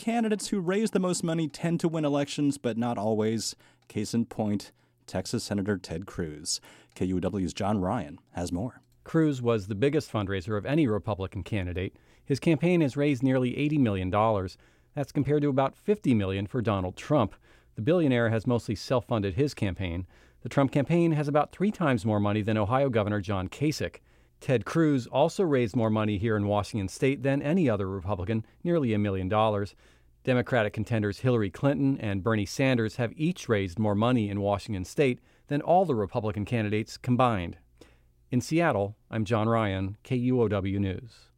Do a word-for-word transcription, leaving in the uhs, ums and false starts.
candidates who raise the most money tend to win elections, but not always. Case in point, Texas Senator Ted Cruz. K U O W's John Ryan has more. Cruz was the biggest fundraiser of any Republican candidate. His campaign has raised nearly eighty million dollars. That's compared to about fifty million dollars for Donald Trump. The billionaire has mostly self-funded his campaign. The Trump campaign has about three times more money than Ohio Governor John Kasich. Ted Cruz also raised more money here in Washington state than any other Republican, nearly a million dollars. Democratic contenders Hillary Clinton and Bernie Sanders have each raised more money in Washington state than all the Republican candidates combined. In Seattle, I'm John Ryan, K U O W News.